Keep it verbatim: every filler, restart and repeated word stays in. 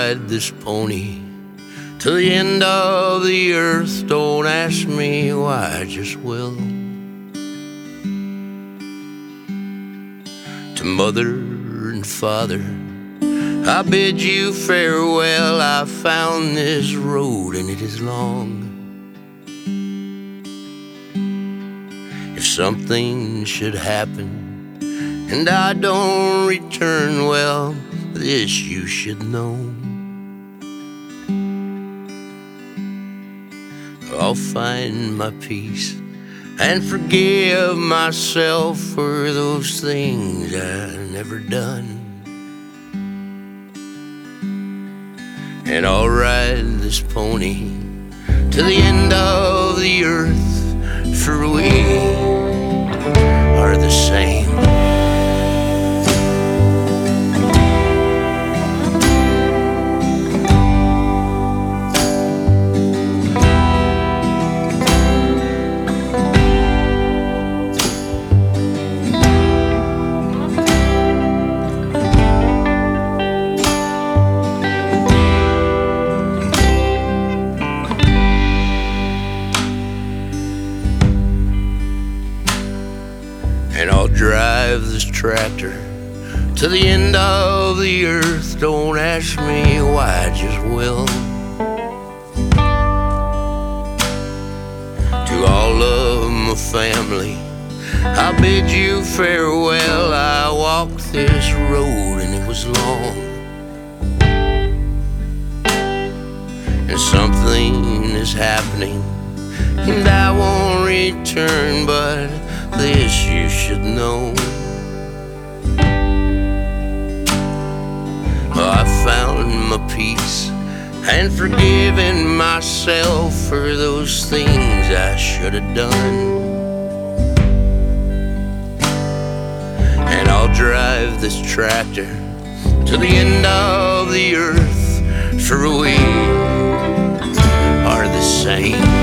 ride this pony to the end of the earth. Don't ask me why, I just will. To mother and father, I bid you farewell. I found this road and it is long. If something should happen and I don't return, well, this you should know. I'll find my peace and forgive myself for those things I never done. And I'll ride this pony to the end of the earth, for we are the same. And I'll drive this tractor to the end of the earth. Don't ask me why, I just will. To all of my family, I bid you farewell. I walked this road and it was long, and something is happening and I won't return, but this you should know. I found my peace and forgiven myself for those things I should have done. And I'll drive this tractor to the end of the earth, for we are the same.